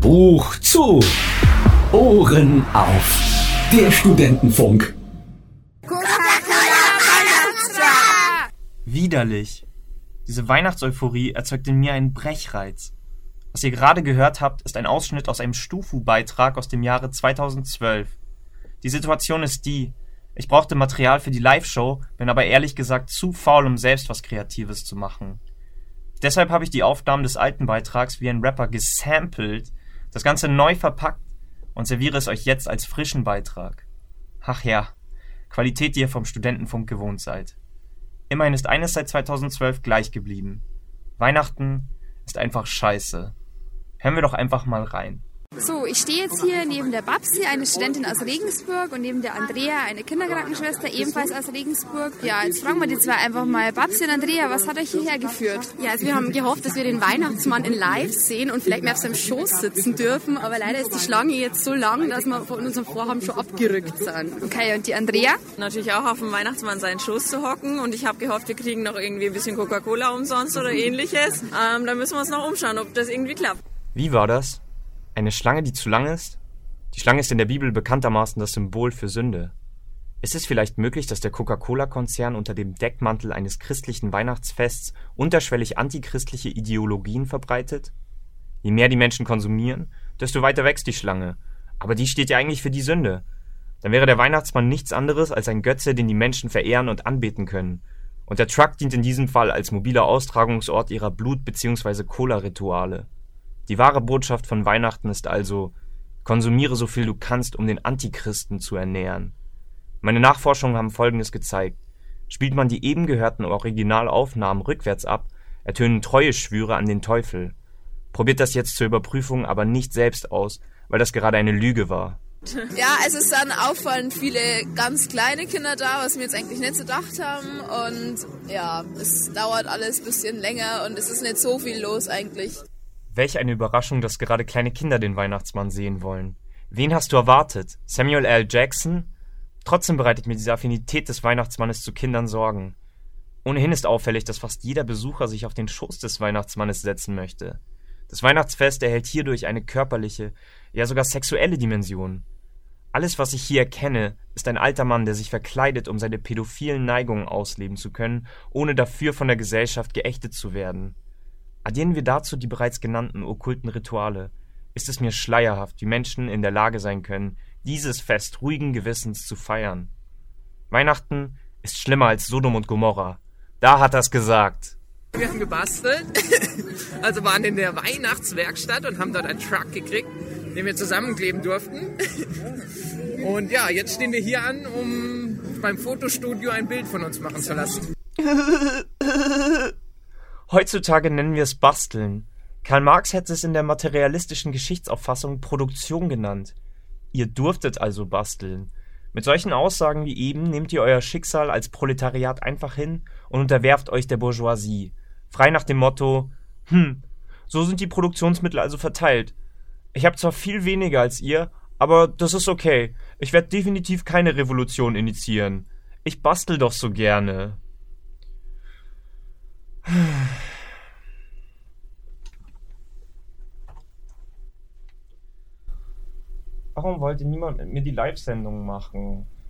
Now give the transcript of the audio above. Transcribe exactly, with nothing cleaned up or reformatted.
Buch zu. Ohren auf. Der Studentenfunk. Widerlich. Diese Weihnachtseuphorie erzeugt in mir einen Brechreiz. Was ihr gerade gehört habt, ist ein Ausschnitt aus einem Stufu-Beitrag aus dem Jahre zweitausendzwölf. Die Situation ist die: Ich brauchte Material für die Live-Show, bin aber ehrlich gesagt zu faul, um selbst was Kreatives zu machen. Deshalb habe ich die Aufnahmen des alten Beitrags wie ein Rapper gesampelt, das Ganze neu verpackt und serviere es euch jetzt als frischen Beitrag. Ach ja, Qualität, die ihr vom Studentenfunk gewohnt seid. Immerhin ist eines seit zweitausendzwölf gleich geblieben: Weihnachten ist einfach scheiße. Hören wir doch einfach mal rein. So, ich stehe jetzt hier neben der Babsi, eine Studentin aus Regensburg, und neben der Andrea, eine Kinderkrankenschwester, ebenfalls aus Regensburg. Ja, jetzt fragen wir die zwei einfach mal. Babsi und Andrea, was hat euch hierher geführt? Ja, also wir haben gehofft, dass wir den Weihnachtsmann in live sehen und vielleicht mehr auf seinem Schoß sitzen dürfen, aber leider ist die Schlange jetzt so lang, dass wir von unserem Vorhaben schon abgerückt sind. Okay, und die Andrea? Natürlich auch auf dem Weihnachtsmann seinen Schoß zu hocken, und ich habe gehofft, wir kriegen noch irgendwie ein bisschen Coca-Cola umsonst oder ähnliches. Ähm, da müssen wir uns noch umschauen, ob das irgendwie klappt. Wie war das? Eine Schlange, die zu lang ist? Die Schlange ist in der Bibel bekanntermaßen das Symbol für Sünde. Ist es vielleicht möglich, dass der Coca-Cola-Konzern unter dem Deckmantel eines christlichen Weihnachtsfests unterschwellig antichristliche Ideologien verbreitet? Je mehr die Menschen konsumieren, desto weiter wächst die Schlange. Aber die steht ja eigentlich für die Sünde. Dann wäre der Weihnachtsmann nichts anderes als ein Götze, den die Menschen verehren und anbeten können. Und der Truck dient in diesem Fall als mobiler Austragungsort ihrer Blut- bzw. Cola-Rituale. Die wahre Botschaft von Weihnachten ist also: konsumiere so viel du kannst, um den Antichristen zu ernähren. Meine Nachforschungen haben Folgendes gezeigt: Spielt man die eben gehörten Originalaufnahmen rückwärts ab, ertönen Treueschwüre an den Teufel. Probiert das jetzt zur Überprüfung aber nicht selbst aus, weil das gerade eine Lüge war. Ja, also es sind auffallend viele ganz kleine Kinder da, was wir jetzt eigentlich nicht so gedacht haben. Und ja, es dauert alles ein bisschen länger und es ist nicht so viel los eigentlich. Welch eine Überraschung, dass gerade kleine Kinder den Weihnachtsmann sehen wollen. Wen hast du erwartet? Samuel L. Jackson? Trotzdem bereitet mir diese Affinität des Weihnachtsmannes zu Kindern Sorgen. Ohnehin ist auffällig, dass fast jeder Besucher sich auf den Schoß des Weihnachtsmannes setzen möchte. Das Weihnachtsfest erhält hierdurch eine körperliche, ja sogar sexuelle Dimension. Alles, was ich hier erkenne, ist ein alter Mann, der sich verkleidet, um seine pädophilen Neigungen ausleben zu können, ohne dafür von der Gesellschaft geächtet zu werden. Addieren wir dazu die bereits genannten okkulten Rituale, ist es mir schleierhaft, wie Menschen in der Lage sein können, dieses Fest ruhigen Gewissens zu feiern. Weihnachten ist schlimmer als Sodom und Gomorra. Da hat er's gesagt. Wir haben gebastelt, also waren in der Weihnachtswerkstatt und haben dort einen Truck gekriegt, den wir zusammenkleben durften. Und ja, jetzt stehen wir hier an, um beim Fotostudio ein Bild von uns machen zu lassen. Heutzutage nennen wir es Basteln. Karl Marx hätte es in der materialistischen Geschichtsauffassung Produktion genannt. Ihr durftet also basteln. Mit solchen Aussagen wie eben nehmt ihr euer Schicksal als Proletariat einfach hin und unterwerft euch der Bourgeoisie. Frei nach dem Motto: Hm, so sind die Produktionsmittel also verteilt. Ich habe zwar viel weniger als ihr, aber das ist okay. Ich werde definitiv keine Revolution initiieren. Ich bastel doch so gerne. Warum wollte niemand mit mir die Live-Sendung machen?